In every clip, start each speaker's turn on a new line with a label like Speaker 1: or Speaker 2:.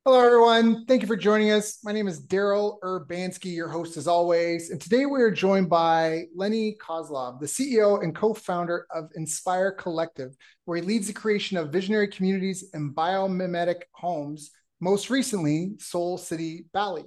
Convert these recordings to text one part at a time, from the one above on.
Speaker 1: Hello, everyone. Thank you for joining us. My name is Daryl Urbanski, your host as always. And today we are joined by Lenny Kozlov, the CEO and co-founder of Inspire Collective, where he leads the creation of visionary communities and biomimetic homes, most recently Soul City, Bali.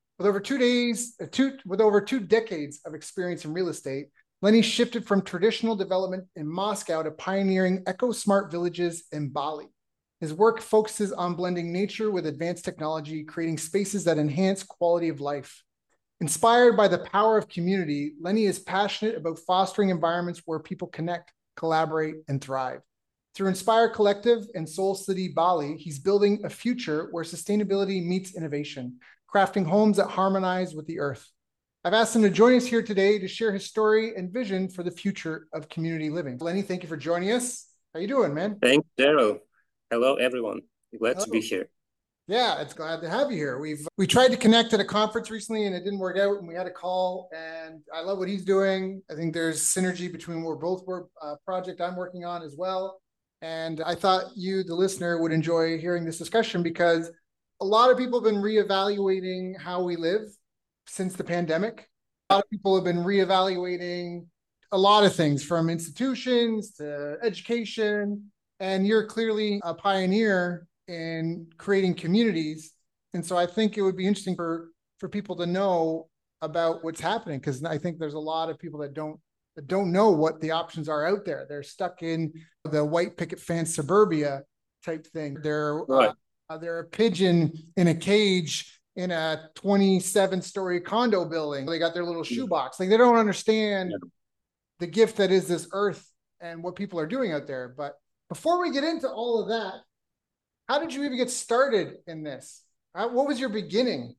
Speaker 1: With over 2 decades of experience in real estate, Lenny shifted from traditional development in Moscow to pioneering eco-smart villages in Bali. His work focuses on blending nature with advanced technology, creating spaces that enhance quality of life. Inspired by the power of community, Lenny is passionate about fostering environments where people connect, collaborate, and thrive. Through Inspire Collective and Soul City Bali, he's building a future where sustainability meets innovation, crafting homes that harmonize with the earth. I've asked him to join us here today to share his story and vision for the future of community living. Lenny, thank you for joining us. How you doing, man?
Speaker 2: Thanks, Daryl. Hello, everyone. Glad to be
Speaker 1: Hello.
Speaker 2: here.
Speaker 1: Yeah, it's glad to have you here. We tried to connect at a conference recently and it didn't work out, and we had a call. And I love what he's doing. I think there's synergy between what we're both work project I'm working on as well. And I thought you, the listener, would enjoy hearing this discussion because a lot of people have been reevaluating how we live since the pandemic. A lot of people have been reevaluating a lot of things from institutions to education. And you're clearly a pioneer in creating communities. And so I think it would be interesting for people to know about what's happening, because I think there's a lot of people that don't know what the options are out there. They're stuck in the white picket fence suburbia type thing.
Speaker 2: Right.
Speaker 1: They're a pigeon in a cage in a 27-story condo building. They got their little shoebox. Like, they don't understand
Speaker 2: Yeah.
Speaker 1: the gift that is this earth and what people are doing out there. But before we get into all of that, how did you even get started in this? What was your beginning?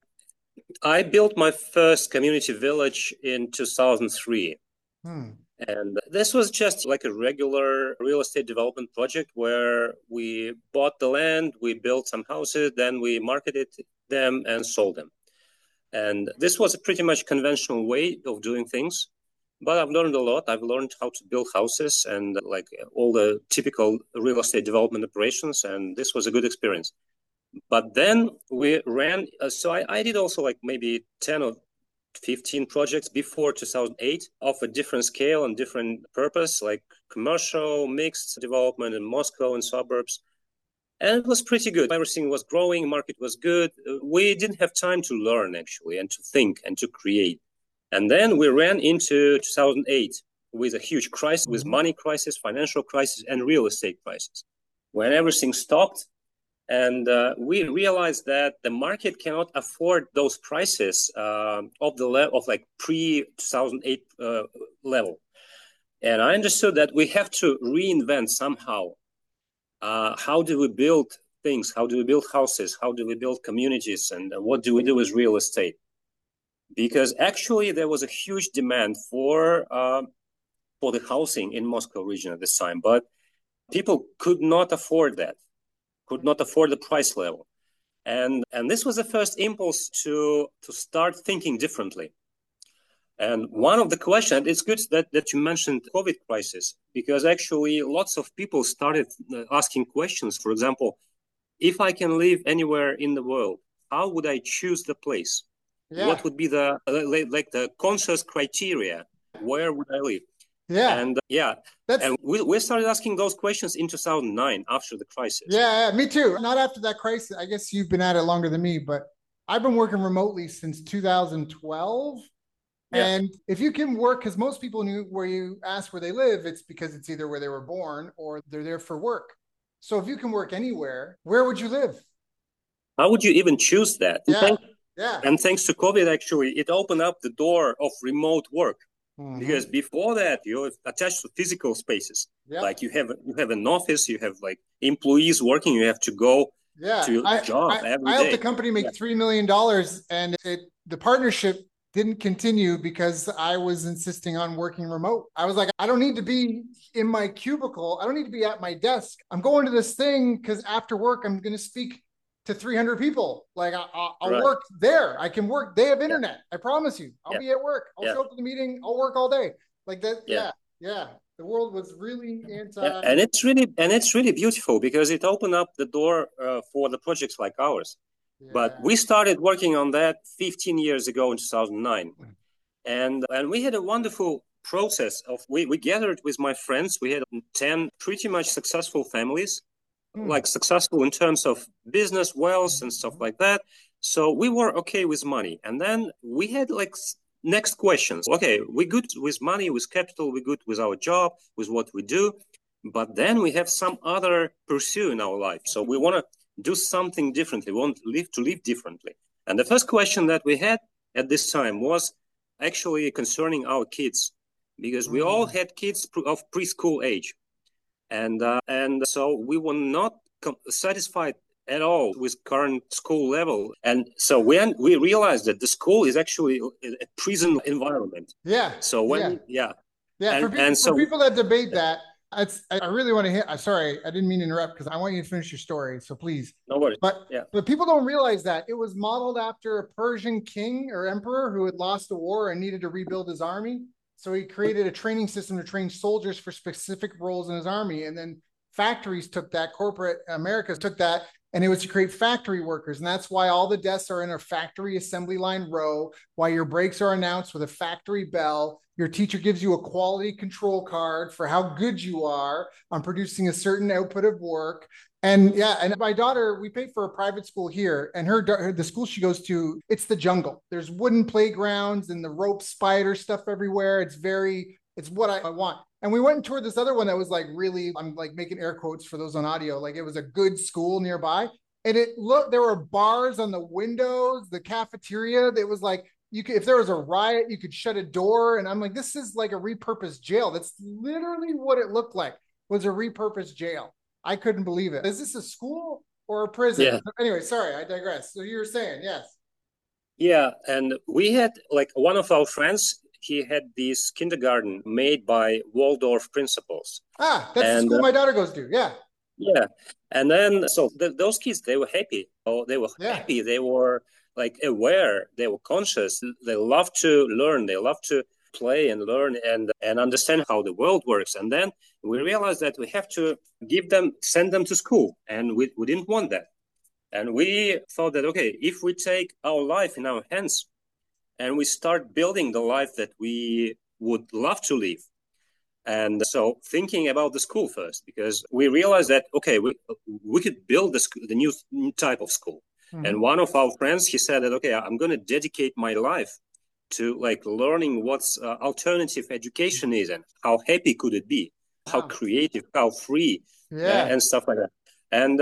Speaker 2: I built my first community village in 2003.
Speaker 1: Hmm.
Speaker 2: And this was just like a regular real estate development project where we bought the land, we built some houses, then we marketed them and sold them. And this was a pretty much conventional way of doing things. But I've learned a lot. I've learned how to build houses and like all the typical real estate development operations. And this was a good experience. But then we ran, so I did also like maybe 10 or 15 projects before 2008 of a different scale and different purpose, like commercial, mixed development in Moscow and suburbs. And it was pretty good. Everything was growing, market was good. We didn't have time to learn actually and to think and to create. And then we ran into 2008 with a huge crisis, with
Speaker 1: Mm-hmm.
Speaker 2: money crisis, financial crisis, and real estate crisis, when everything stopped and we realized that the market cannot afford those prices of the level of like pre 2008 level. And I understood that we have to reinvent somehow. How do we build things? How do we build houses? How do we build communities? And what do we do with real estate? Because actually there was a huge demand for the housing in Moscow region at this time, but people could not afford that, could not afford the price level. And this was the first impulse to start thinking differently. And one of the questions, it's good that you mentioned COVID crisis, because actually lots of people started asking questions. For example, if I can live anywhere in the world, how would I choose the place?
Speaker 1: Yeah.
Speaker 2: What would be the like the conscious criteria? Where would I live?
Speaker 1: Yeah.
Speaker 2: And yeah,
Speaker 1: That's
Speaker 2: and we started asking those questions in 2009 after the crisis.
Speaker 1: Yeah, me too. Not after that crisis. I guess you've been at it longer than me, but I've been working remotely since 2012.
Speaker 2: Yeah,
Speaker 1: And if you can work, because most people knew where you ask where they live, it's because it's either where they were born or they're there for work. So if you can work anywhere, where would you live?
Speaker 2: how would you even choose that?
Speaker 1: Yeah. Yeah.
Speaker 2: And thanks to COVID, actually, it opened up the door of remote work.
Speaker 1: Mm-hmm.
Speaker 2: Because before that, you're attached to physical spaces.
Speaker 1: Yep.
Speaker 2: Like you have an office, you have like employees working, you have to go to
Speaker 1: Yeah.
Speaker 2: your
Speaker 1: I,
Speaker 2: job
Speaker 1: I,
Speaker 2: every
Speaker 1: I helped the
Speaker 2: day.
Speaker 1: company
Speaker 2: Yeah,
Speaker 1: make $3 million, and the partnership didn't continue because I was insisting on working remote. I was like, I don't need to be in my cubicle. I don't need to be at my desk. I'm going to this thing because after work, I'm going to speak to 300 people. Like, I'll
Speaker 2: right.
Speaker 1: work there. I can work. They have
Speaker 2: Yeah,
Speaker 1: internet. I promise you. I'll
Speaker 2: yeah,
Speaker 1: be at work. I'll
Speaker 2: yeah,
Speaker 1: show up to the meeting. I'll work all day. Like that.
Speaker 2: yeah.
Speaker 1: Yeah. Yeah. The world was really
Speaker 2: Yeah,
Speaker 1: anti.
Speaker 2: and it's really beautiful because it opened up the door for the projects like ours. But
Speaker 1: Yeah.
Speaker 2: we started working on that 15 years ago in 2009, and we had a wonderful process of we gathered with my friends. We had 10 pretty much successful families,
Speaker 1: Hmm.
Speaker 2: like successful in terms of business, wealth, and stuff like that. So we were okay with money, and then we had like next questions. Okay, we good with money, with capital, we good with our job, with what we do, but then we have some other pursuit in our life. So we want to do something differently. We want to live differently. And the first question that we had at this time was actually concerning our kids, because we all
Speaker 1: Hmm.
Speaker 2: had kids of preschool age, and so we were not satisfied at all with current school level. And so when we realized that the school is actually a prison environment.
Speaker 1: Yeah.
Speaker 2: So
Speaker 1: Yeah.
Speaker 2: when yeah,
Speaker 1: Yeah.
Speaker 2: and
Speaker 1: For
Speaker 2: so
Speaker 1: people that debate that, I really want to hit. I'm sorry, I didn't mean to interrupt because I want you to finish your story. So please.
Speaker 2: no worries.
Speaker 1: But
Speaker 2: Yeah.
Speaker 1: but people don't realize that it was modeled after a Persian king or emperor who had lost a war and needed to rebuild his army. So he created a training system to train soldiers for specific roles in his army. And then factories took that, corporate America took that, and it was to create factory workers. And that's why all the desks are in a factory assembly line row, why your breaks are announced with a factory bell. Your teacher gives you a quality control card for how good you are on producing a certain output of work. And yeah, and my daughter, we pay for a private school here, and the school she goes to, it's the jungle. There's wooden playgrounds and the rope spider stuff everywhere. It's what I want. And we went and toured this other one that was like really, I'm like making air quotes for those on audio, like it was a good school nearby. And it looked, there were bars on the windows, the cafeteria. It was like you could, if there was a riot, you could shut a door. And I'm like, this is like a repurposed jail. That's literally what it looked like, was a repurposed jail. I couldn't believe it. Is this a school or a prison?
Speaker 2: Yeah.
Speaker 1: Anyway, sorry, I digress. So you were saying, yes.
Speaker 2: Yeah, and we had like one of our friends, he had this kindergarten made by Waldorf principals.
Speaker 1: Ah, that's the
Speaker 2: And
Speaker 1: school my daughter goes to. Yeah.
Speaker 2: yeah, and then so those kids, they were happy. Oh, they were
Speaker 1: Yeah.
Speaker 2: happy. They were like aware. They were conscious. They love to learn. They love to play and learn and understand how the world works. And then we realized that we have to send them to school, and we didn't want that. And we thought that okay, if we take our life in our hands and we start building the life that we would love to live, and so thinking about the school first, because we realized that, okay, we could build the new type of school. And
Speaker 1: Mm-hmm.
Speaker 2: one of our friends, he said that, okay, I'm going to dedicate my life to like learning what's alternative education is and how happy could it be, how
Speaker 1: Wow.
Speaker 2: creative, how free,
Speaker 1: Yeah.
Speaker 2: and stuff like that. And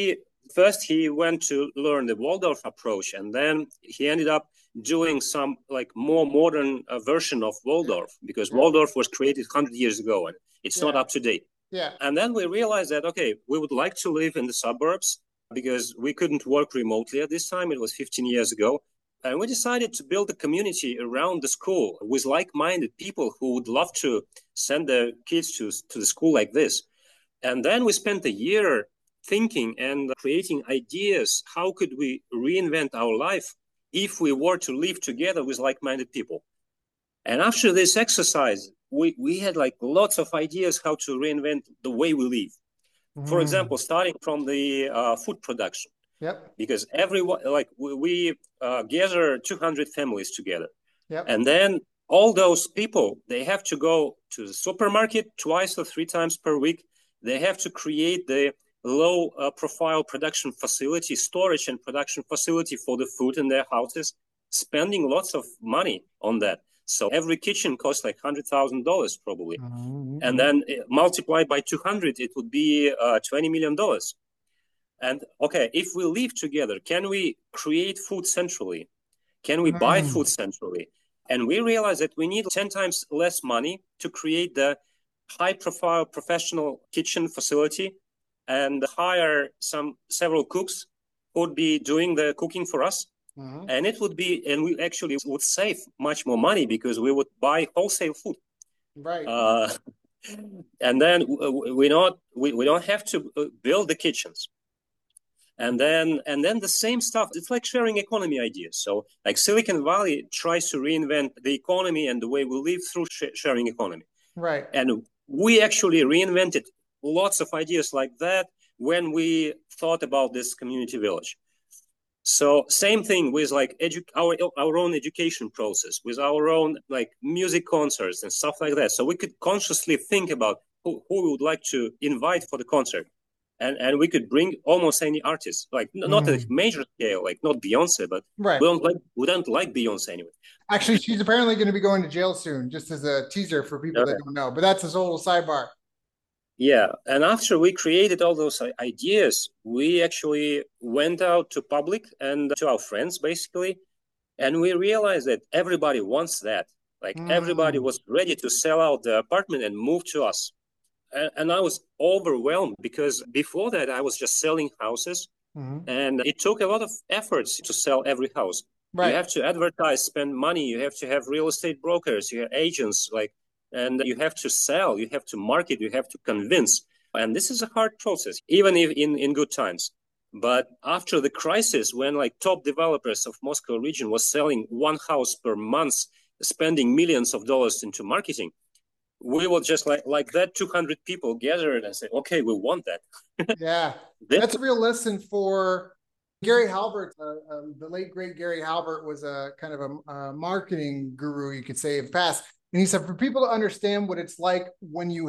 Speaker 2: he went to learn the Waldorf approach, and then he ended up doing some like more modern version of
Speaker 1: Yeah.
Speaker 2: Waldorf, because
Speaker 1: Yeah.
Speaker 2: Waldorf was created 100 years ago and it's not
Speaker 1: Yeah.
Speaker 2: up to date.
Speaker 1: Yeah.
Speaker 2: And then we realized that, okay, we would like to live in the suburbs because we couldn't work remotely at this time. It was 15 years ago. And we decided to build a community around the school with like-minded people who would love to send their kids to the school like this. And then we spent a year thinking and creating ideas. How could we reinvent our life if we were to live together with like-minded people? And after this exercise, we had like lots of ideas how to reinvent the way we live. For
Speaker 1: Mm.
Speaker 2: example, starting from the food production,
Speaker 1: Yep.
Speaker 2: because everyone like we gather 200 families together,
Speaker 1: Yep.
Speaker 2: and then all those people, they have to go to the supermarket twice or three times per week. They have to create the low profile production facility, storage and production facility for the food in their houses, spending lots of money on that. So every kitchen costs like $100,000 probably. And
Speaker 1: Mm-hmm.
Speaker 2: then multiplied by 200, it would be $20 million. And okay, if we live together, can we create food centrally? Can we buy
Speaker 1: Mm.
Speaker 2: food centrally? And we realized that we need 10 times less money to create the high profile professional kitchen facility and hire several cooks who would be doing the cooking for us.
Speaker 1: Mm-hmm.
Speaker 2: And it would be, and we actually would save much more money because we would buy wholesale food.
Speaker 1: Right.
Speaker 2: Uh, and then we don't have to build the kitchens. And then the same stuff, it's like sharing economy ideas. So like Silicon Valley tries to reinvent the economy and the way we live through sharing economy.
Speaker 1: Right.
Speaker 2: And we actually reinvented lots of ideas like that when we thought about this community village. So same thing with like our own education process, with our own like music concerts and stuff like that. So we could consciously think about who we would like to invite for the concert. And we could bring almost any artist, like not at a major scale, like not Beyonce, but
Speaker 1: Right.
Speaker 2: we don't like Beyonce anyway.
Speaker 1: Actually, she's apparently going to be going to jail soon, just as a teaser for people that don't know. But that's a total sidebar.
Speaker 2: Yeah, and after we created all those ideas, we actually went out to public and to our friends basically, and we realized that everybody wants that. Like everybody was ready to sell out the apartment and move to us. And I was overwhelmed because before that I was just selling houses, and it took a lot of efforts to sell every house.
Speaker 1: Right.
Speaker 2: You have to advertise, spend money, you have to have real estate brokers, you have agents, like, and you have to sell, you have to market, you have to convince. And this is a hard process, even if in good times. But after the crisis, when like top developers of Moscow region was selling one house per month, spending millions of dollars into marketing, we will just like that 200 people gathered and say, okay, we want that.
Speaker 1: Yeah, that's a real lesson for Gary Halbert. The late great Gary Halbert was a kind of a marketing guru, you could say, of the past. And he said for people to understand what it's like when you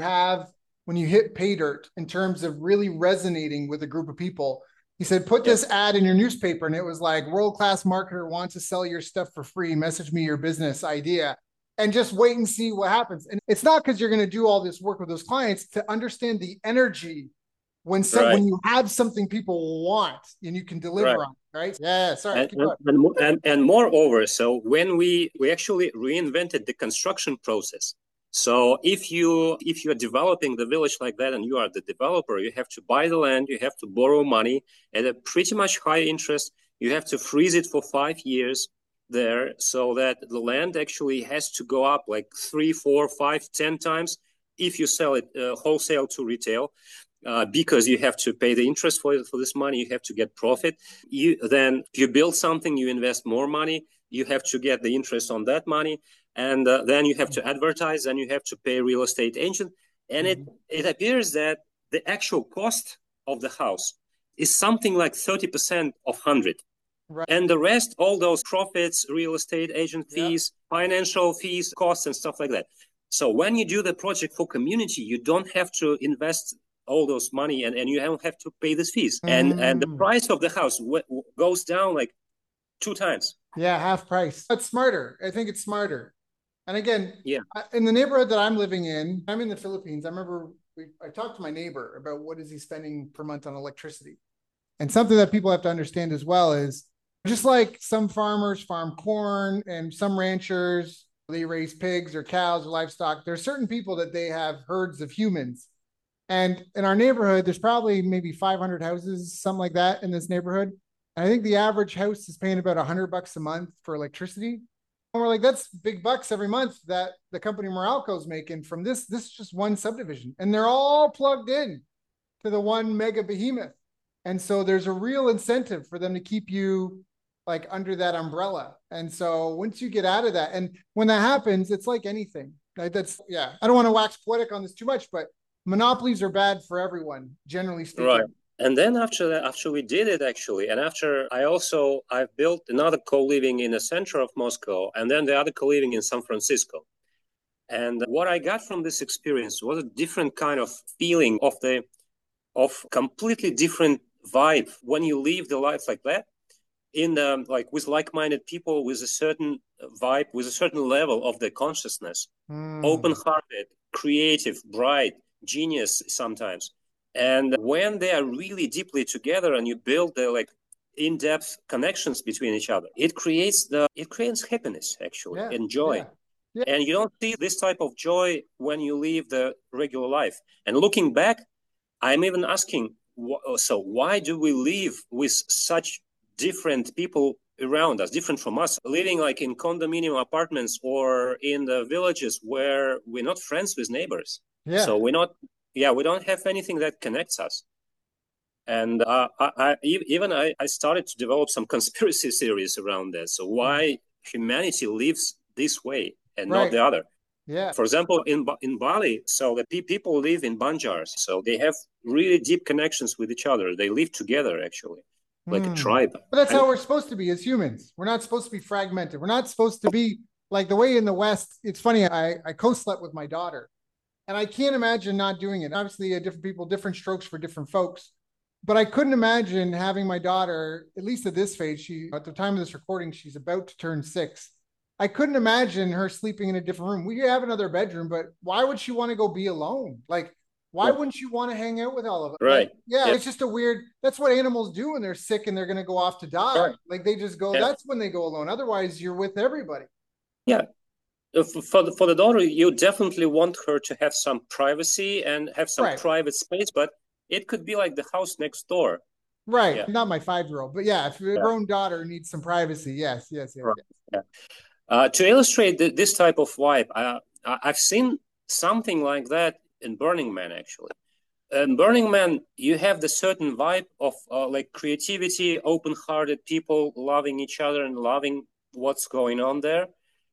Speaker 1: hit pay dirt in terms of really resonating with a group of people, he said, put this ad in your newspaper. And it was like, world-class marketer wants to sell your stuff for free. Message me your business idea. And just wait and see what happens. And it's not because you're going to do all this work with those clients, to understand the energy when you have something people want and you can deliver on, right? Yeah, sorry.
Speaker 2: And moreover, so when we actually reinvented the construction process. So if you're developing the village like that and you are the developer, you have to buy the land, you have to borrow money at a pretty much high interest. You have to freeze it for 5 years there, so that the land actually has to go up like 3, 4, 5, 10 times if you sell it wholesale to retail, because you have to pay the interest for this money, you have to get profit. Then you build something, you invest more money, you have to get the interest on that money, and then you have to advertise, and you have to pay a real estate agent. And it appears that the actual cost of the house is something like 30% of 100. Right. And the rest, all those profits, real estate agent fees, financial fees, costs, and stuff like that. So when you do the project for community, you don't have to invest all those money, and you don't have to pay these fees. And the price of the house goes down like 2 times.
Speaker 1: Yeah, half price. That's smarter. I think it's smarter. And again, in the neighborhood that I'm living in, I'm in the Philippines. I remember I talked to my neighbor about what is he spending per month on electricity. And something that people have to understand as well is, just like some farmers farm corn and some ranchers, they raise pigs or cows or livestock, there are certain people that they have herds of humans. And in our neighborhood, there's probably maybe 500 houses, something like that in this neighborhood. And I think the average house is paying about $100 a month for electricity. And we're like, that's big bucks every month that the company Meralco is making from this. This is just one subdivision. And they're all plugged in to the one mega behemoth. And so there's a real incentive for them to keep you like under that umbrella. And so once you get out of that, and when that happens, it's like anything. Right? I don't want to wax poetic on this too much, but monopolies are bad for everyone, generally speaking.
Speaker 2: Right. And then after we did it actually, and after I've built another co-living in the center of Moscow, and then the other co-living in San Francisco. And what I got from this experience was a different kind of feeling of completely different vibe when you live the life like that, with like-minded people, with a certain vibe, with a certain level of the consciousness, open-hearted, creative, bright, genius sometimes. And when they are really deeply together and you build the in-depth connections between each other, it creates happiness actually, and joy. Yeah. And you don't see this type of joy when you live the regular life. And looking back, I'm even asking, so why do we live with such different people around us, different from us, living like in condominium apartments or in the villages where we're not friends with neighbors? Yeah. So we don't have anything that connects us. And I started to develop some conspiracy theories around that. So why humanity lives this way and not the other?
Speaker 1: Yeah.
Speaker 2: For example, in Bali, so the people live in banjars, so they have really deep connections with each other. They live together actually, like a
Speaker 1: Hmm.
Speaker 2: tribe.
Speaker 1: But that's
Speaker 2: And
Speaker 1: how we're supposed to be as humans. We're not supposed to be fragmented. We're not supposed to be like the way in the West. It's funny. I co-slept with my daughter, and I can't imagine not doing it. Obviously, different people, different strokes for different folks. But I couldn't imagine having my daughter, at least at this phase, she at the time of this recording, she's about to turn 6. I couldn't imagine her sleeping in a different room. We have another bedroom, but why would she want to go be alone? Like, why
Speaker 2: yeah,
Speaker 1: wouldn't you want to hang out with all of it? Like,
Speaker 2: right,
Speaker 1: yeah,
Speaker 2: yeah,
Speaker 1: it's just a weird, that's what animals do when they're sick and they're going to go off to die.
Speaker 2: right,
Speaker 1: Like, they just go,
Speaker 2: yeah,
Speaker 1: that's when they go alone. Otherwise, you're with everybody.
Speaker 2: yeah. For the daughter, you definitely want her to have some privacy and have some
Speaker 1: Right.
Speaker 2: private space, but it could be like the house next door.
Speaker 1: Right.
Speaker 2: Yeah,
Speaker 1: Not my 5-year-old, but yeah, if a
Speaker 2: yeah,
Speaker 1: grown daughter needs some privacy, yes, yes, yes,
Speaker 2: right.
Speaker 1: yes.
Speaker 2: Yeah. To illustrate this type of vibe, I've seen something like that in Burning Man, actually. In Burning Man, you have the certain vibe of like creativity, open-hearted people loving each other and loving what's going on there,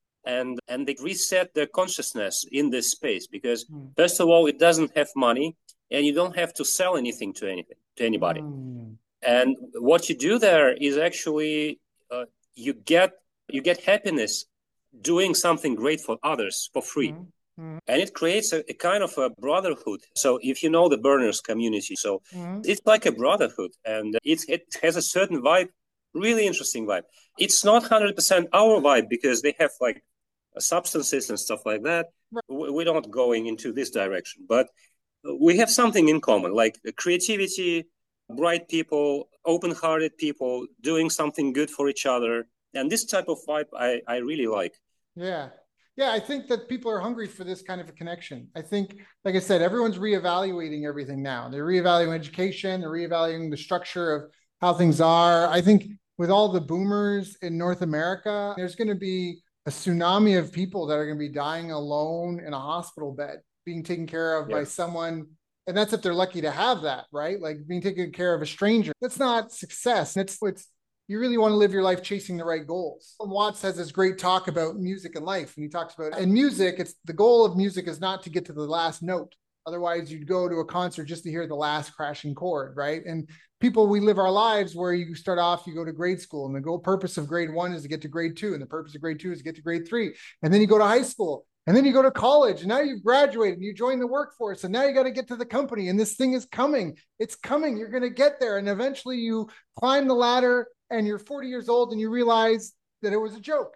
Speaker 2: and they reset their consciousness in this space because
Speaker 1: Mm.
Speaker 2: first of all, it doesn't have money, and you don't have to sell anything to anybody.
Speaker 1: Mm.
Speaker 2: And what you do there is actually uh, you get you get happiness doing something great for others for free.
Speaker 1: Mm. Mm.
Speaker 2: And it creates a kind of a brotherhood. So if you know the burners community, so
Speaker 1: Mm.
Speaker 2: it's like a brotherhood, and it has a certain vibe, really interesting vibe. It's not 100% our vibe because they have like substances and stuff like that.
Speaker 1: Right.
Speaker 2: We're not going into this direction, but we have something in common, like creativity, bright people, open-hearted people doing something good for each other. And this type of vibe I really like.
Speaker 1: Yeah. Yeah, I think that people are hungry for this kind of a connection. I think, like I said, everyone's reevaluating everything now. They're reevaluating education, they're reevaluating the structure of how things are. I think with all the boomers in North America, there's going to be a tsunami of people that are going to be dying alone in a hospital bed, being taken care of by
Speaker 2: Yeah.
Speaker 1: someone. And that's if they're lucky to have that, right? Like being taken care of a stranger. That's not success. It's you really want to live your life chasing the right goals. Watts has this great talk about music and life. And he talks about in music, it's the goal of music is not to get to the last note. Otherwise, you'd go to a concert just to hear the last crashing chord, right? And people, we live our lives where you start off, you go to grade school, and the goal purpose of grade 1 is to get to grade 2, and the purpose of grade 2 is to get to grade 3. And then you go to high school, and then you go to college, and now you've graduated and you join the workforce, and now you got to get to the company, and this thing is coming. It's coming. You're going to get there. And eventually you climb the ladder and you're 40 years old and you realize that it was a joke,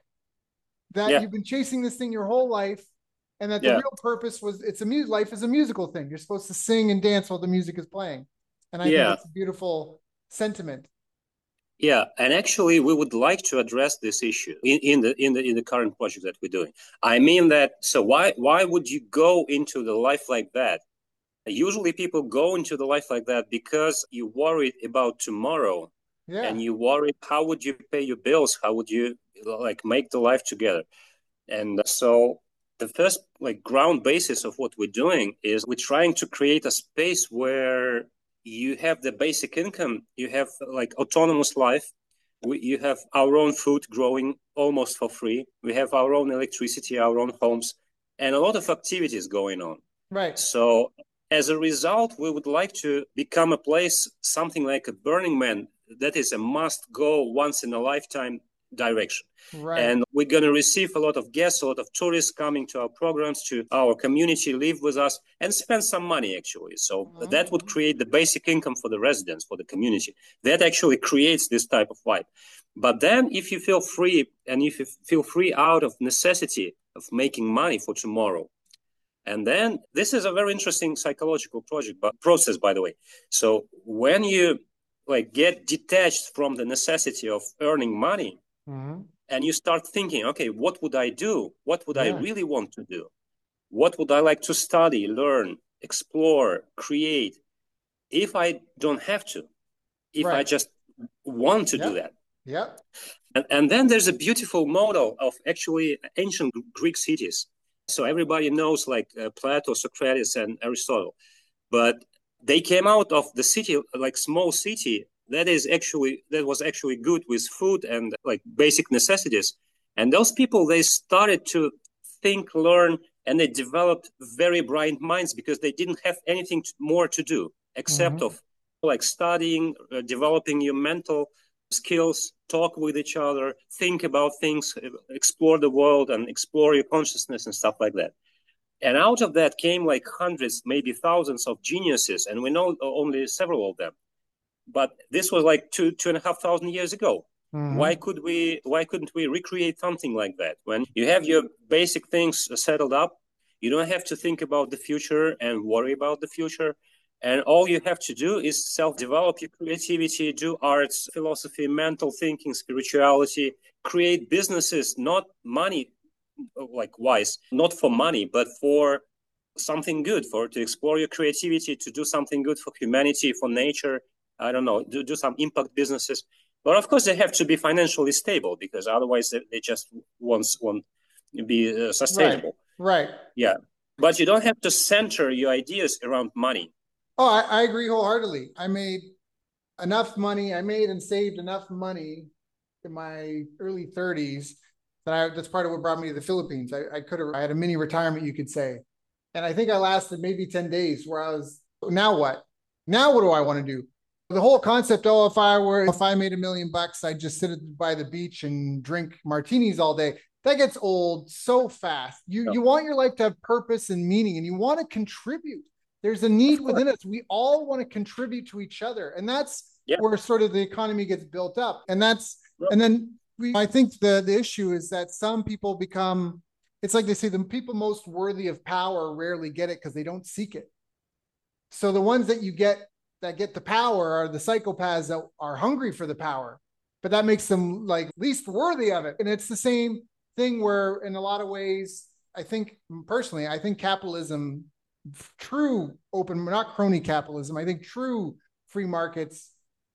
Speaker 1: that
Speaker 2: Yeah.
Speaker 1: you've been chasing this thing your whole life, and that the
Speaker 2: Yeah.
Speaker 1: real purpose was life is a musical thing. You're supposed to sing and dance while the music is playing. And I think
Speaker 2: Yeah.
Speaker 1: it's a beautiful sentiment.
Speaker 2: Yeah, and actually, we would like to address this issue in the current project that we're doing. I mean that. So why would you go into the life like that? Usually, people go into the life like that because you're worried about tomorrow,
Speaker 1: Yeah.
Speaker 2: and you worried how would you pay your bills, how would you like make the life together. And so the first like ground basis of what we're doing is we're trying to create a space where you have the basic income, you have like autonomous life. You have our own food growing almost for free. We have our own electricity, our own homes, and a lot of activities going on.
Speaker 1: Right.
Speaker 2: So as a result, we would like to become a place, something like a Burning Man, that is a must go once in a lifetime direction.
Speaker 1: Right.
Speaker 2: And we're going to receive a lot of guests, a lot of tourists coming to our programs, to our community, live with us, and spend some money, actually. So that would
Speaker 1: Mm-hmm.
Speaker 2: create the basic income for the residents, for the community. That actually creates this type of vibe. But then, if you feel free, and if you feel free out of necessity of making money for tomorrow, and then this is a very interesting psychological process, by the way. So when you like get detached from the necessity of earning money,
Speaker 1: Mm-hmm.
Speaker 2: and you start thinking, okay, what would I do? What would I
Speaker 1: Yeah.
Speaker 2: really want to do? What would I like to study, learn, explore, create if I don't have to, if I
Speaker 1: Right.
Speaker 2: just want to do
Speaker 1: Yep.
Speaker 2: that?
Speaker 1: Yep.
Speaker 2: And then there's a beautiful model of actually ancient Greek cities. So everybody knows like Plato, Socrates, and Aristotle, but they came out of the city, like small city that was actually good with food and like basic necessities. And those people, they started to think, learn, and they developed very bright minds because they didn't have anything more to do except of like studying, developing your mental skills, talk with each other, think about things, explore the world and explore your consciousness and stuff like that. And out of that came like hundreds, maybe thousands of geniuses, and we know only several of them. But this was like 2,500 years ago. Why couldn't we recreate something like that? When you have your basic things settled up, you don't have to think about the future and worry about the future. And all you have to do is self-develop your creativity, do arts, philosophy, mental thinking, spirituality, create businesses, not money, like wise, not for money, but for something good, for to explore your creativity, to do something good for humanity, for nature. I don't know, do some impact businesses. But of course, they have to be financially stable because otherwise they just won't be sustainable.
Speaker 1: Right.
Speaker 2: Yeah. But you don't have to center your ideas around money.
Speaker 1: Oh, I agree wholeheartedly. I made enough money. I made and saved enough money in my early 30s that's part of what brought me to the Philippines. I had a mini retirement, you could say. And I think I lasted maybe 10 days where I was, now what? Now what do I want to do? The whole concept, if I made $1 million, I'd just sit by the beach and drink martinis all day. That gets old so fast. You want your life to have purpose and meaning, and you want to contribute. There's a need within us. We all want to contribute to each other. And that's where sort of the economy gets built up. And then I think the issue is that some people become, it's like they say, the people most worthy of power rarely get it because they don't seek it. So the ones that get the power are the psychopaths that are hungry for the power, but that makes them like least worthy of it. And it's the same thing where in a lot of ways, I think capitalism, true open, not crony capitalism, I think true free markets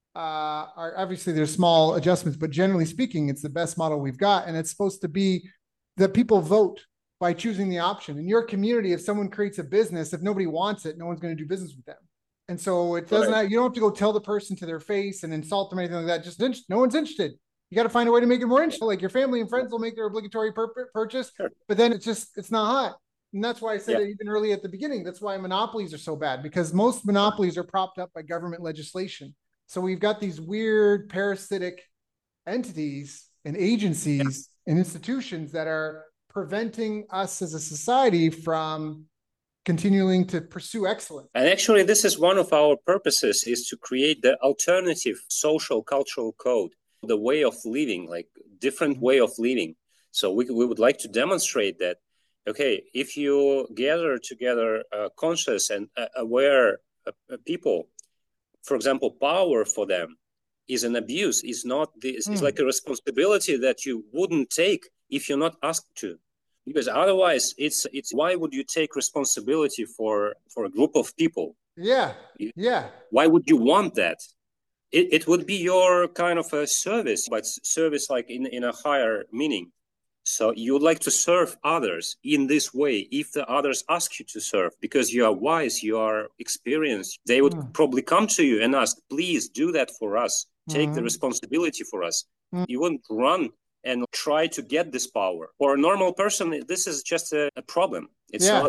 Speaker 1: are obviously there's small adjustments, but generally speaking, it's the best model we've got. And it's supposed to be that people vote by choosing the option. In your community, if someone creates a business, if nobody wants it, no one's going to do business with them. And so it doesn't, you don't have to go tell the person to their face and insult them or anything like that. Just no one's interested. You got to find a way to make it more interesting. Like your family and friends will make their obligatory purchase, but then it's not hot. And that's why I said it even early at the beginning. That's why monopolies are so bad, because most monopolies are propped up by government legislation. So we've got these weird parasitic entities and agencies and institutions that are preventing us as a society from continuing to pursue excellence.
Speaker 2: And actually, this is one of our purposes, is to create the alternative social cultural code, the way of living, like different way of living. So we would like to demonstrate that, okay, if you gather together conscious and aware people, for example, power for them is an abuse, is not this, it's like a responsibility that you wouldn't take if you're not asked to. Because otherwise, it's why would you take responsibility for a group of people?
Speaker 1: Yeah.
Speaker 2: Why would you want that? It would be your kind of a service, but service like in a higher meaning. So you would like to serve others in this way if the others ask you to serve, because you are wise, you are experienced. They would probably come to you and ask, please do that for us. Take the responsibility for us. You wouldn't run and try to get this power. For a normal person, this is just a problem. It's not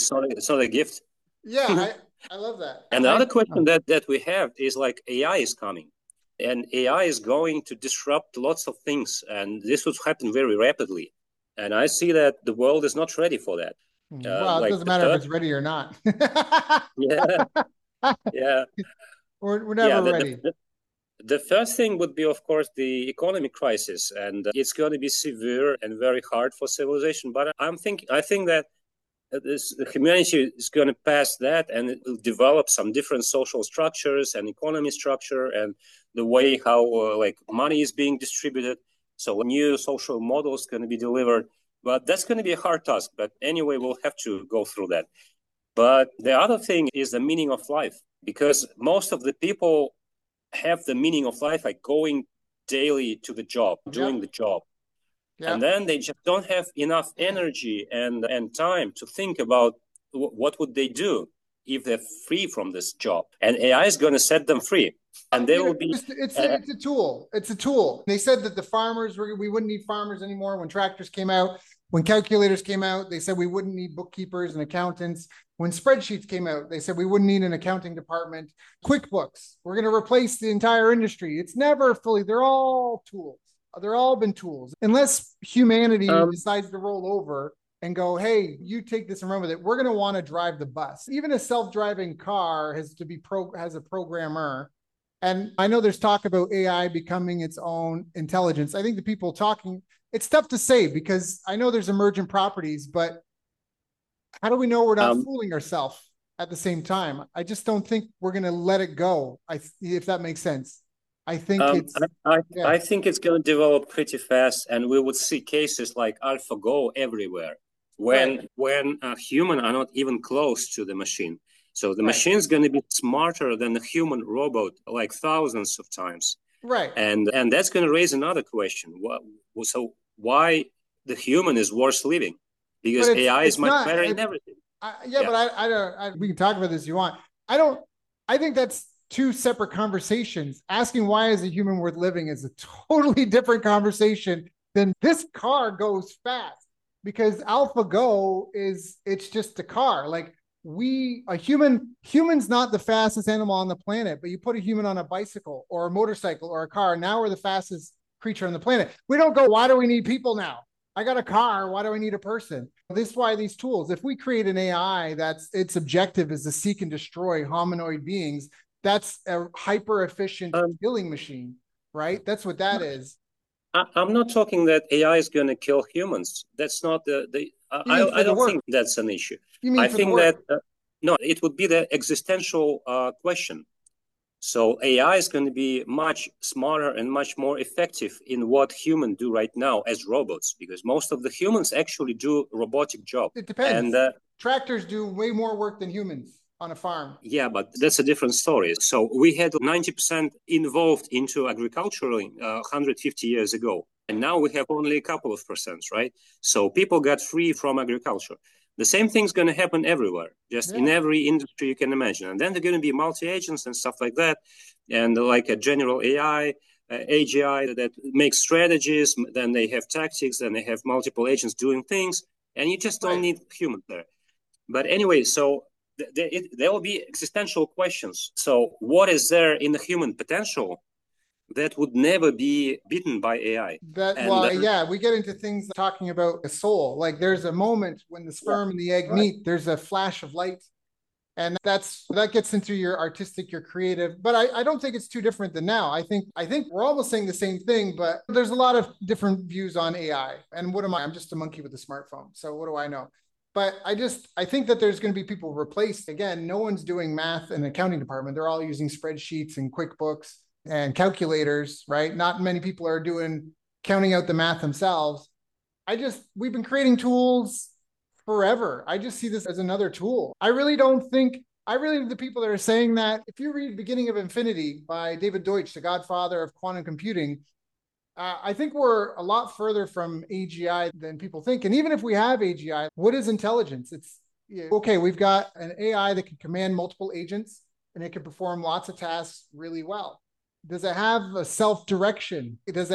Speaker 2: a gift.
Speaker 1: Yeah, I love that.
Speaker 2: And the other question that we have is like AI is coming. And AI is going to disrupt lots of things. And this would happen very rapidly. And I see that the world is not ready for that.
Speaker 1: Well, it doesn't matter if it's ready or not.
Speaker 2: Yeah.
Speaker 1: We're never ready.
Speaker 2: The first thing would be, of course, the economic crisis. And it's going to be severe and very hard for civilization. But I think that the humanity is going to pass that, and it will develop some different social structures and economy structure and the way how like money is being distributed. So new social models going to be delivered, but that's going to be a hard task. But anyway, we'll have to go through that. But the other thing is the meaning of life, because most of the people have the meaning of life like going daily to the job, doing the job. Yeah. And then they just don't have enough energy and time to think about what would they do if they're free from this job. And AI is going to set them free. And they will be...
Speaker 1: It's a tool. It's a tool. They said that the farmers, we wouldn't need farmers anymore when tractors came out. When calculators came out, they said we wouldn't need bookkeepers and accountants. When spreadsheets came out, they said we wouldn't need an accounting department. QuickBooks, we're going to replace the entire industry. It's never fully, they're all tools. They're all been tools. Unless humanity decides to roll over and go, hey, you take this and run with it, we're going to want to drive the bus. Even a self-driving car has a programmer. And I know there's talk about AI becoming its own intelligence. I think the people talking, it's tough to say because I know there's emergent properties, but how do we know we're not fooling ourselves at the same time? I just don't think we're going to let it go. If that makes sense. I think
Speaker 2: I think it's going to develop pretty fast, and we would see cases like AlphaGo everywhere when humans are not even close to the machine. So the machine is going to be smarter than the human robot, like thousands of times.
Speaker 1: Right.
Speaker 2: And that's going to raise another question. So why the human is worth living? Because AI is much better in everything.
Speaker 1: But we can talk about this if you want. I think that's two separate conversations. Asking why is a human worth living is a totally different conversation than this car goes fast. Because AlphaGo it's just a car. Like human's not the fastest animal on the planet, but you put a human on a bicycle or a motorcycle or a car, now we're the fastest creature on the planet. We don't go, why do we need people now? I got a car, why do I need a person? This is why these tools, if we create an AI that's its objective is to seek and destroy hominoid beings, that's a hyper efficient killing machine, right? That's what that is.
Speaker 2: I'm not talking that AI is going to kill humans. That's not I don't think that's an issue. I think that, no, it would be the existential question. So AI is going to be much smarter and much more effective in what humans do right now as robots, because most of the humans actually do robotic jobs.
Speaker 1: It depends. And tractors do way more work than humans on a farm.
Speaker 2: Yeah, but that's a different story. So we had 90% involved into agriculture 150 years ago. And now we have only a couple of percents, right? So people got free from agriculture. The same thing's going to happen everywhere, just in every industry you can imagine. And then they're going to be multi-agents and stuff like that. And like a general AI, AGI that makes strategies, then they have tactics, then they have multiple agents doing things. And you just don't need humans there. But anyway, so there will be existential questions. So what is there in the human potential that would never be beaten by AI?
Speaker 1: We get into things talking about a soul. Like there's a moment when the sperm and the egg meet, there's a flash of light. And that gets into your artistic, your creative. But I don't think it's too different than now. I think we're almost saying the same thing, but there's a lot of different views on AI. And what am I? I'm just a monkey with a smartphone. So what do I know? But I think that there's going to be people replaced. Again, no one's doing math in the accounting department. They're all using spreadsheets and QuickBooks and calculators, right? Not many people are counting out the math themselves. We've been creating tools forever. I just see this as another tool. The people that are saying that, if you read Beginning of Infinity by David Deutsch, the godfather of quantum computing, I think we're a lot further from AGI than people think. And even if we have AGI, what is intelligence? We've got an AI that can command multiple agents and it can perform lots of tasks really well. Does it have a self-direction? That's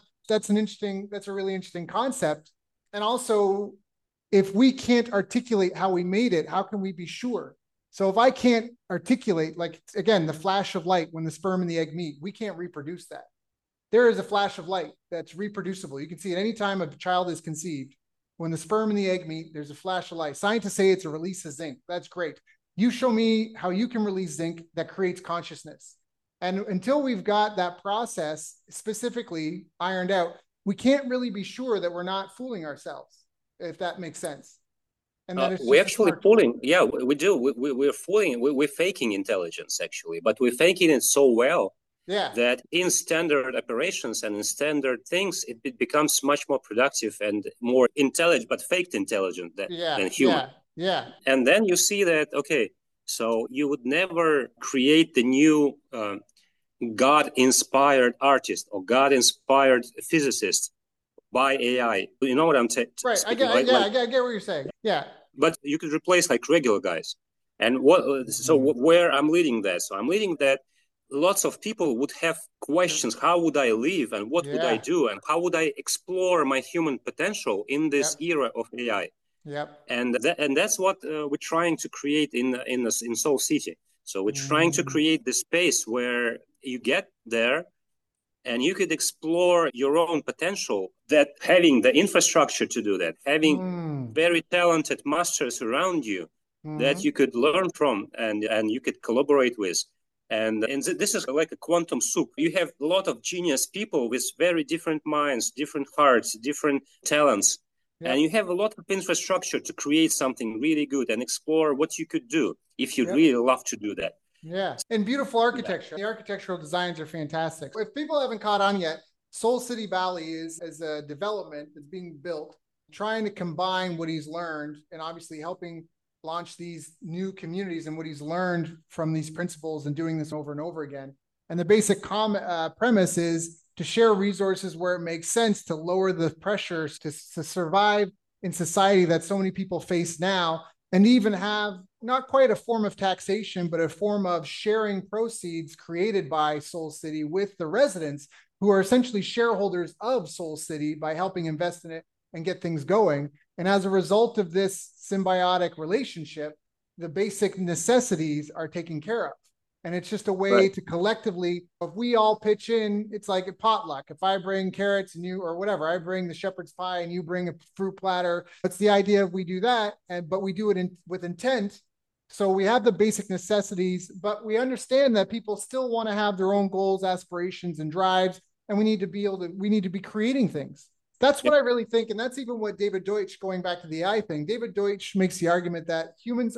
Speaker 1: a really interesting concept. And also, if we can't articulate how we made it, how can we be sure? So if I can't articulate, like, again, the flash of light when the sperm and the egg meet, we can't reproduce that. There is a flash of light that's reproducible. You can see it any time a child is conceived. When the sperm and the egg meet, there's a flash of light. Scientists say it's a release of zinc. That's great. You show me how you can release zinc that creates consciousness. And until we've got that process specifically ironed out, we can't really be sure that we're not fooling ourselves, if that makes sense. And that
Speaker 2: we're actually fooling. Yeah, we do. We're fooling. We're faking intelligence, actually, but we're faking it so well that in standard operations and in standard things, it becomes much more productive and more intelligent, but faked intelligent than human.
Speaker 1: Yeah.
Speaker 2: And then you see that, okay, so you would never create the new God-inspired artist or God-inspired physicist by AI. You know what I'm saying?
Speaker 1: Right. I get what you're saying. Yeah.
Speaker 2: But you could replace like regular guys. And where I'm leading that? So I'm leading that lots of people would have questions. How would I live and what would I do and how would I explore my human potential in this era of AI? And that's what we're trying to create in Soul City. So we're trying to create this space where you get there and you could explore your own potential, that having the infrastructure to do that, having very talented masters around you that you could learn from and you could collaborate with. And this is like a quantum soup. You have a lot of genius people with very different minds, different hearts, different talents. And you have a lot of infrastructure to create something really good and explore what you could do if you really love to do that.
Speaker 1: Yeah, and beautiful architecture. The architectural designs are fantastic. If people haven't caught on yet, Soul City Bali is a development that's being built, trying to combine what he's learned and obviously helping launch these new communities and what he's learned from these principles and doing this over and over again. And the basic premise is to share resources where it makes sense to lower the pressures to survive in society that so many people face now, and even have not quite a form of taxation, but a form of sharing proceeds created by Soul City with the residents who are essentially shareholders of Soul City by helping invest in it and get things going. And as a result of this symbiotic relationship, the basic necessities are taken care of. And it's just a way to collectively, if we all pitch in, it's like a potluck. If I bring carrots and you, or whatever, I bring the shepherd's pie and you bring a fruit platter. It's the idea of we do that, but we do it with intent. So we have the basic necessities, but we understand that people still want to have their own goals, aspirations, and drives. And we need to be creating things. That's what I really think. And that's even what David Deutsch, going back to the AI thing, David Deutsch makes the argument that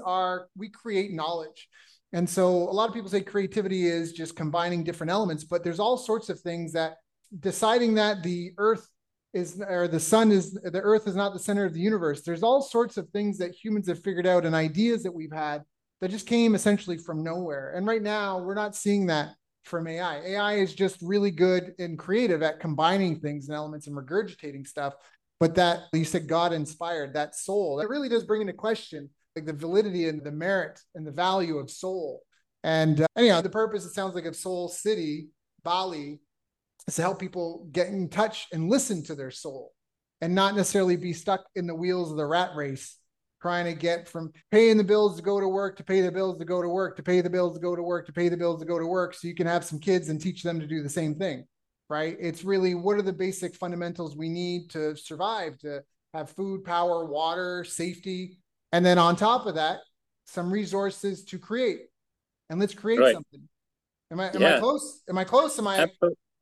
Speaker 1: we create knowledge. And so a lot of people say creativity is just combining different elements, but there's all sorts of things that deciding that the earth is, or the earth is not the center of the universe. There's all sorts of things that humans have figured out and ideas that we've had that just came essentially from nowhere. And right now we're not seeing that from AI. AI is just really good and creative at combining things and elements and regurgitating stuff. But that, you said God inspired, that soul, that really does bring into question like the validity and the merit and the value of soul. And anyhow, the purpose, it sounds like, of Soul City, Bali, is to help people get in touch and listen to their soul and not necessarily be stuck in the wheels of the rat race, trying to get from paying the bills to go to work, to pay the bills to go to work, to pay the bills to go to work, to pay the bills to go to work, so you can have some kids and teach them to do the same thing, right? It's really, what are the basic fundamentals we need to survive, to have food, power, water, safety, and then on top of that, some resources to create. And let's create something. Am I close? Am I close? Am I?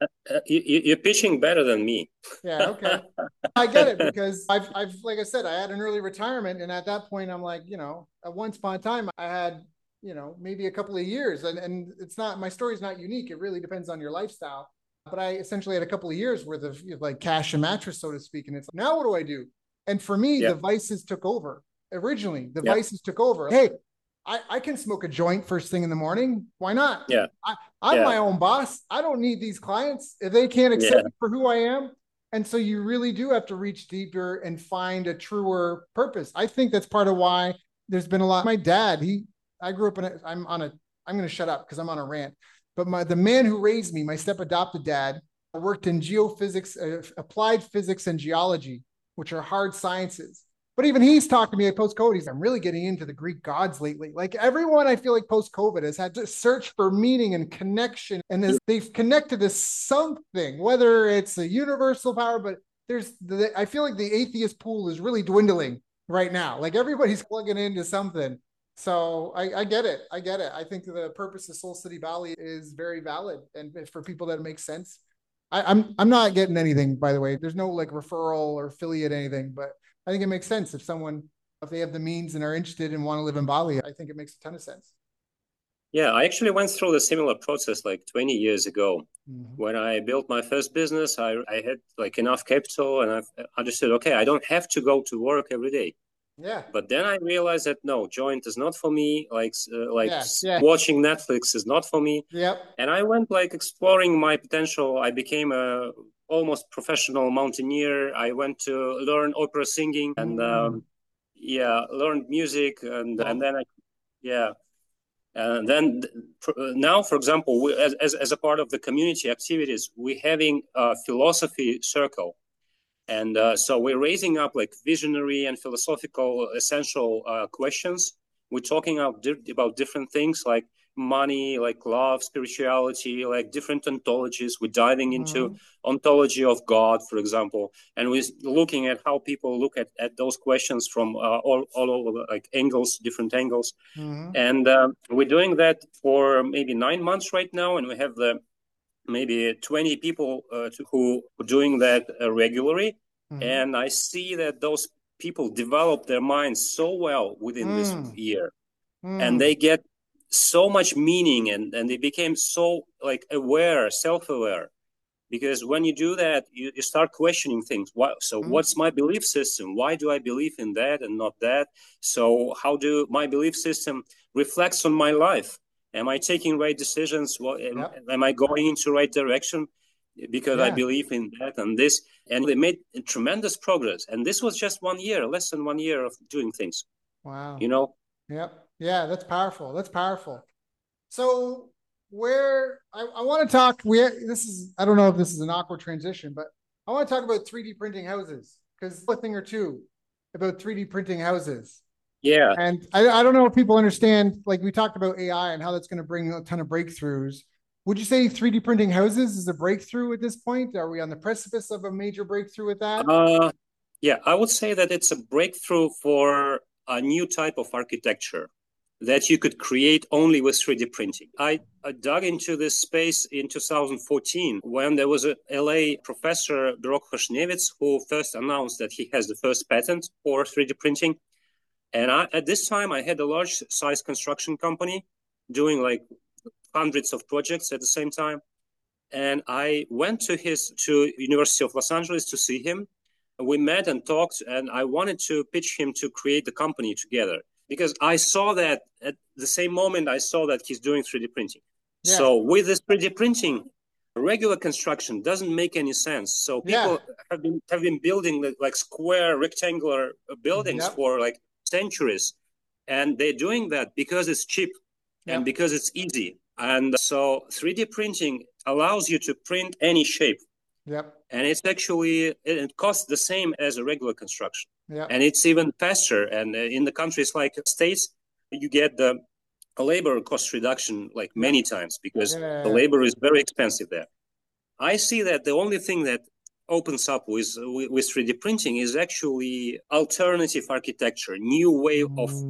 Speaker 2: You're pitching better than me.
Speaker 1: Yeah, okay. I get it, because I've like I said, I had an early retirement, and at that point, I'm like, at once upon a time, I had, maybe a couple of years, and it's not, my story is not unique. It really depends on your lifestyle. But I essentially had a couple of years worth of like cash and mattress, so to speak. And it's like, now what do I do? And for me, the vices took over. Originally, the vices took over. Hey, I can smoke a joint first thing in the morning. Why not?
Speaker 2: Yeah.
Speaker 1: I'm my own boss. I don't need these clients if they can't accept me for who I am. And so you really do have to reach deeper and find a truer purpose. I think that's part of why there's been a lot. My dad, I grew up I'm going to shut up because I'm on a rant. But the man who raised me, my step adopted dad, worked in geophysics, applied physics and geology, which are hard sciences. But even he's talked to me at post-COVID. I'm really getting into the Greek gods lately. Like everyone, I feel like post-COVID has had to search for meaning and connection. And they've connected to something, whether it's a universal power, but I feel like the atheist pool is really dwindling right now. Like everybody's plugging into something. So I get it. I get it. I think the purpose of Soul City Bali is very valid. And for people that it makes sense. I'm not getting anything, by the way. There's no like referral or affiliate anything, but I think it makes sense if they have the means and are interested and want to live in Bali. I think it makes a ton of sense.
Speaker 2: Yeah, I actually went through the similar process like 20 years ago. When I built my first business, I had like enough capital, and I understood, okay, I don't have to go to work every day.
Speaker 1: Yeah.
Speaker 2: But then I realized that no, joint is not for me. Watching Netflix is not for me.
Speaker 1: Yep.
Speaker 2: And I went like exploring my potential. I became a almost professional mountaineer. I went to learn opera singing and learned music, and then And then now, for example, as a part of the community activities, we're having a philosophy circle. And so we're raising up like visionary and philosophical essential questions. We're talking about different things like money, like love, spirituality, like different ontologies. We're diving into ontology of God, for example, and we're looking at how people look at those questions from all over like angles, different angles. And we're doing that for maybe 9 months right now, and we have the maybe 20 people who are doing that regularly. And I see that those people develop their minds so well within this year, and they get so much meaning, and they became so like aware, self-aware. Because when you do that, you start questioning things. What's my belief system? Why do I believe in that and not that? So how do my belief system reflects on my life? Am I taking right decisions? Am I going into right direction? Because I believe in that and this. And they made tremendous progress. And this was just 1 year, less than 1 year of doing things.
Speaker 1: Wow.
Speaker 2: You know?
Speaker 1: Yep. Yeah, that's powerful. That's powerful. So where I want to talk, I don't know if this is an awkward transition, but I want to talk about 3D printing houses, because a thing or two about 3D printing houses.
Speaker 2: Yeah.
Speaker 1: And I don't know if people understand, like we talked about AI and how that's going to bring a ton of breakthroughs. Would you say 3D printing houses is a breakthrough at this point? Are we on the precipice of a major breakthrough with that?
Speaker 2: Yeah, I would say that it's a breakthrough for a new type of architecture that you could create only with 3D printing. I dug into this space in 2014 when there was a LA professor, Berok Khoshnevitz, who first announced that he has the first patent for 3D printing. And at this time, I had a large size construction company doing like hundreds of projects at the same time. And I went to University of Los Angeles to see him. We met and talked, and I wanted to pitch him to create the company together, because I saw that at the same moment I saw that he's doing 3D printing. Yeah. So with this 3D printing, regular construction doesn't make any sense. So people have been building like square rectangular buildings for like centuries, and they're doing that because it's cheap and because it's easy. And so 3D printing allows you to print any shape.
Speaker 1: Yep.
Speaker 2: And it's actually, it costs the same as a regular construction.
Speaker 1: Yep.
Speaker 2: And it's even faster. And in the countries like States, you get the labor cost reduction like many times, because the labor is very expensive there. I see that the only thing that opens up with 3D printing is actually alternative architecture, new way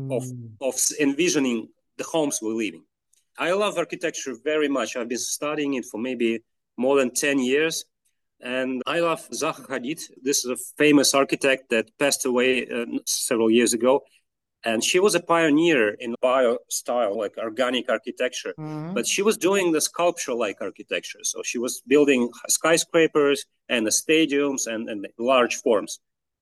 Speaker 2: of envisioning the homes we live in. I love architecture very much. I've been studying it for maybe more than 10 years. And I love Zaha Hadid. This is a famous architect that passed away several years ago. And she was a pioneer in bio style, like organic architecture. But she was doing the sculpture-like architecture. So she was building skyscrapers and the stadiums and large forms.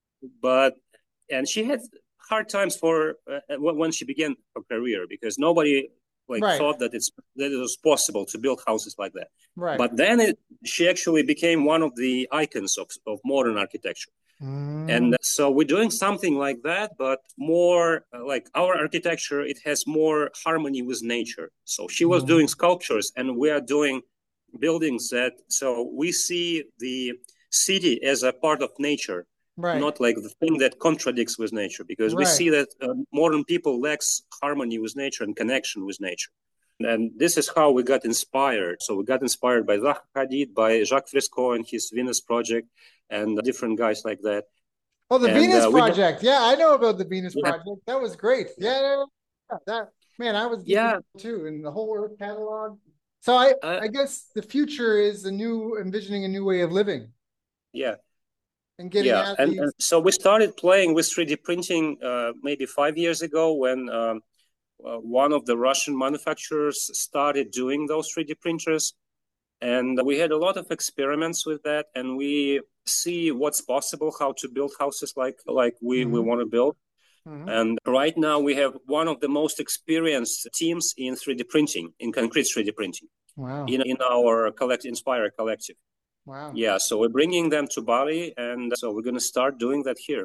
Speaker 2: And she had hard times when she began her career, because nobody thought that it was possible to build houses like that.
Speaker 1: Right.
Speaker 2: But then she actually became one of the icons of modern architecture. And so we're doing something like that, but more like our architecture, it has more harmony with nature. So she was doing sculptures, and we are doing buildings so we see the city as a part of nature. Right. Not like the thing that contradicts with nature, because we see that modern people lacks harmony with nature and connection with nature. And this is how we got inspired. So we got inspired by Zaha Hadid, by Jacques Fresco and his Venus project, and different guys like that.
Speaker 1: Oh, the Venus project. Yeah, I know about the Venus project. That was great. Yeah, that, man, I was too, in the whole Earth catalog. So I guess the future is envisioning a new way of living.
Speaker 2: Yeah.
Speaker 1: And getting at these.
Speaker 2: And so we started playing with 3D printing maybe 5 years ago, when one of the Russian manufacturers started doing those 3D printers. And we had a lot of experiments with that, and we see what's possible, how to build houses like we want to build. And right now we have one of the most experienced teams in 3D printing, in concrete 3D printing.
Speaker 1: Wow.
Speaker 2: In our Inspire collective.
Speaker 1: Wow.
Speaker 2: Yeah, so we're bringing them to Bali, and so we're going to start doing that here.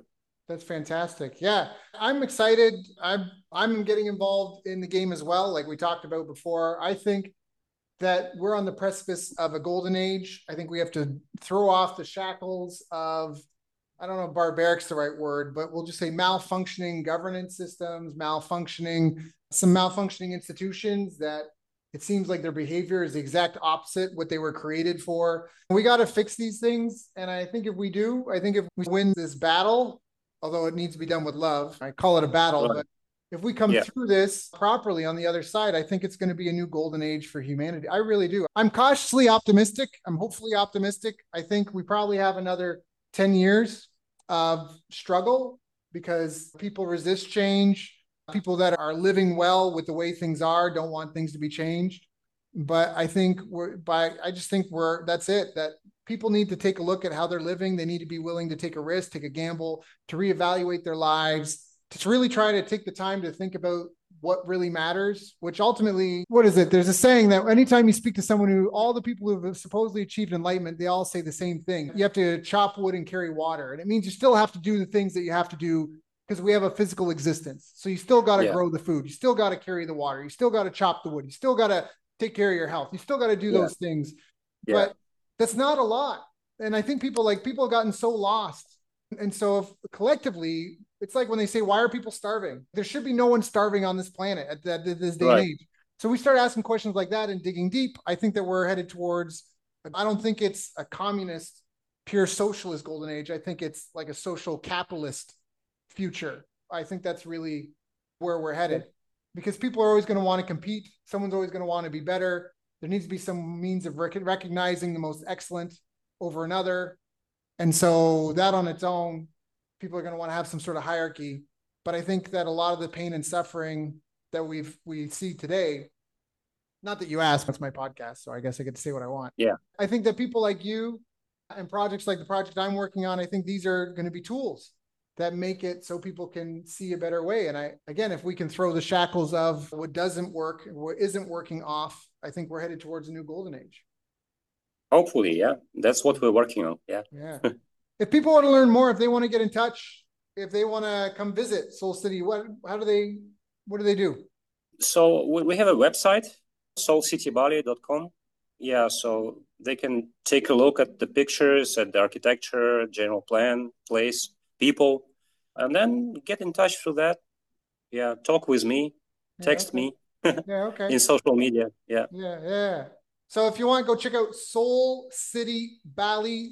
Speaker 1: That's fantastic. Yeah, I'm excited. I'm getting involved in the game as well, like we talked about before. I think that we're on the precipice of a golden age. I think we have to throw off the shackles of, I don't know if barbaric's the right word, but we'll just say malfunctioning governance systems, some malfunctioning institutions that it seems like their behavior is the exact opposite what they were created for. We got to fix these things. And I think if we do, I think if we win this battle, although it needs to be done with love, I call it a battle, but if we come through this properly on the other side, I think it's going to be a new golden age for humanity. I really do. I'm cautiously optimistic. I'm hopefully optimistic. I think we probably have another 10 years of struggle because people resist change. People that are living well with the way things are don't want things to be changed. But I think that's it. That people need to take a look at how they're living. They need to be willing to take a risk, take a gamble, to reevaluate their lives, to really try to take the time to think about what really matters, which ultimately, what is it? There's a saying that anytime you speak to someone all the people who have supposedly achieved enlightenment, they all say the same thing. You have to chop wood and carry water. And it means you still have to do the things that you have to do because we have a physical existence. So you still got to grow the food. You still got to carry the water. You still got to chop the wood. You still got to take care of your health. You still got to do those things. But that's not a lot. And I think people have gotten so lost. And so if collectively, it's like when they say, why are people starving? There should be no one starving on this planet at this day and age. So we start asking questions like that and digging deep. I think that we're headed towards, I don't think it's a communist, pure socialist golden age. I think it's like a social capitalist future. I think that's really where we're headed because people are always going to want to compete. Someone's always going to want to be better. There needs to be some means of recognizing the most excellent over another. And so that on its own, people are going to want to have some sort of hierarchy. But I think that a lot of the pain and suffering that we see today, not that you asked, it's my podcast, so I guess I get to say what I want.
Speaker 2: Yeah.
Speaker 1: I think that people like you and projects like the project I'm working on, I think these are going to be tools that make it so people can see a better way. And again, if we can throw the shackles of what doesn't work, what isn't working off, I think we're headed towards a new golden age.
Speaker 2: Hopefully, yeah. That's what we're working on. Yeah.
Speaker 1: Yeah. If people want to learn more, if they want to get in touch, if they want to come visit Soul City, what do they do?
Speaker 2: So we have a website, soulcitybali.com. Yeah, so they can take a look at the pictures, at the architecture, general plan, place, people, and then get in touch through that. Yeah, talk with me, text me. In social media.
Speaker 1: Yeah. So if you want, go check out Soul City Bali,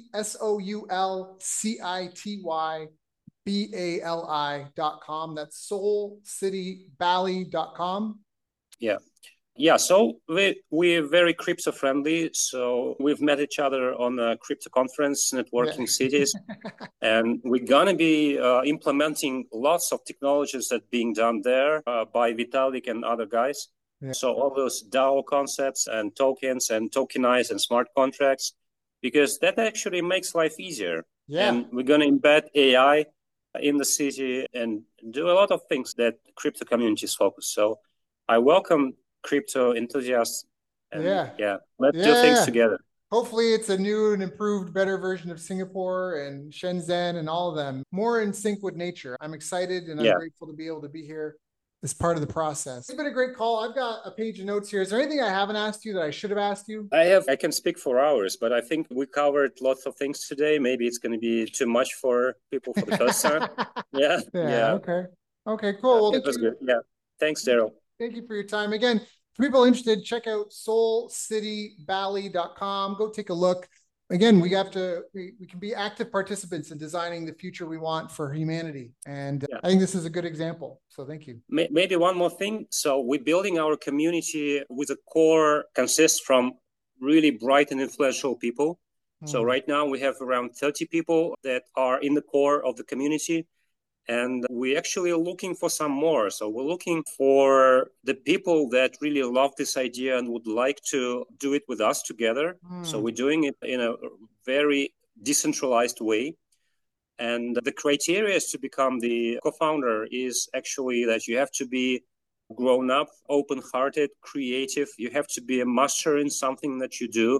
Speaker 1: SoulCityBali.com. That's soulcitybali.com.
Speaker 2: Yeah. So we're very crypto friendly. So we've met each other on a crypto conference, Networking Cities, and we're gonna be implementing lots of technologies that being done there by Vitalik and other guys. Yeah. So all those DAO concepts and tokens and tokenized and smart contracts, because that actually makes life easier. Yeah. And we're going to embed AI in the city and do a lot of things that crypto communities focus. So I welcome crypto enthusiasts. And let's do things together.
Speaker 1: Hopefully it's a new and improved, better version of Singapore and Shenzhen and all of them. More in sync with nature. I'm excited and I'm grateful to be able to be here as part of the process. It's been a great call. I've got a page of notes here. Is there anything I haven't asked you that I should have asked you?
Speaker 2: I can speak for hours, but I think we covered lots of things today. Maybe it's going to be too much for people for the first time. Yeah.
Speaker 1: Okay, cool. Well,
Speaker 2: it was good. Yeah. Thanks, Daryl.
Speaker 1: Thank you for your time. Again, for people interested, check out soulcitybali.com. Go take a look. Again, we can be active participants in designing the future we want for humanity. And I think this is a good example. So thank you.
Speaker 2: Maybe one more thing. So we're building our community with a core consists from really bright and influential people. So right now we have around 30 people that are in the core of the community. And we're actually looking for some more. So we're looking for the people that really love this idea and would like to do it with us together. So we're doing it in a very decentralized way. And the criteria to become the co-founder is actually that you have to be grown up, open-hearted, creative. You have to be a master in something that you do.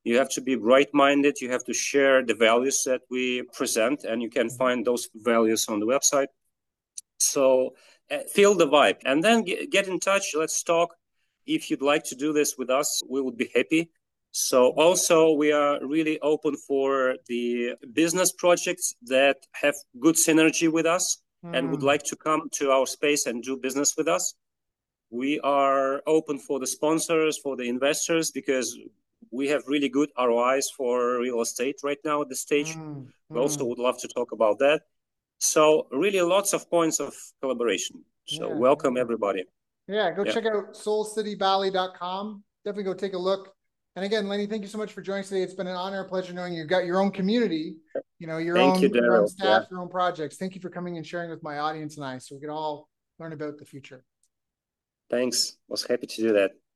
Speaker 2: You have to be right-minded. You have to share the values that we present, and you can find those values on the website. So feel the vibe, and then get in touch. Let's talk. If you'd like to do this with us, we would be happy. So also we are really open for the business projects that have good synergy with us and would like to come to our space and do business with us. We are open for the sponsors, for the investors, because we have really good ROIs for real estate right now at this stage. We also would love to talk about that. So really lots of points of collaboration. So welcome everybody.
Speaker 1: Yeah, go check out soulcitybali.com. Definitely go take a look. And again, Lenny, thank you so much for joining us today. It's been an honor and pleasure knowing you've got your own community, you know, your own staff, your own projects. Thank you for coming and sharing with my audience and I, so we can all learn about the future.
Speaker 2: Thanks. Was happy to do that.